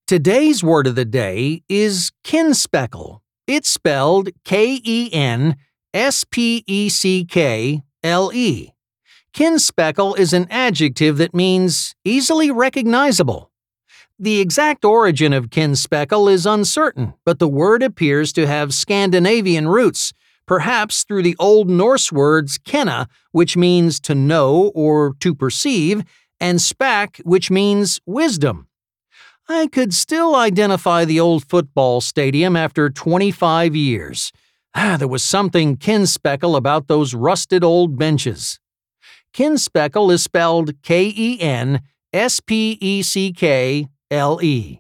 Today's word of the day is kinspeckle. It's spelled Kenspeckel. Kinspeckle is an adjective that means easily recognizable. The exact origin of kinspeckle is uncertain, but the word appears to have Scandinavian roots, perhaps through the Old Norse words kenna, which means to know or to perceive, and spak, which means wisdom. I could still identify the old football stadium after 25 years. There was something kinspeckle about those rusted old benches. Kinspeckle is spelled Kenspeckel.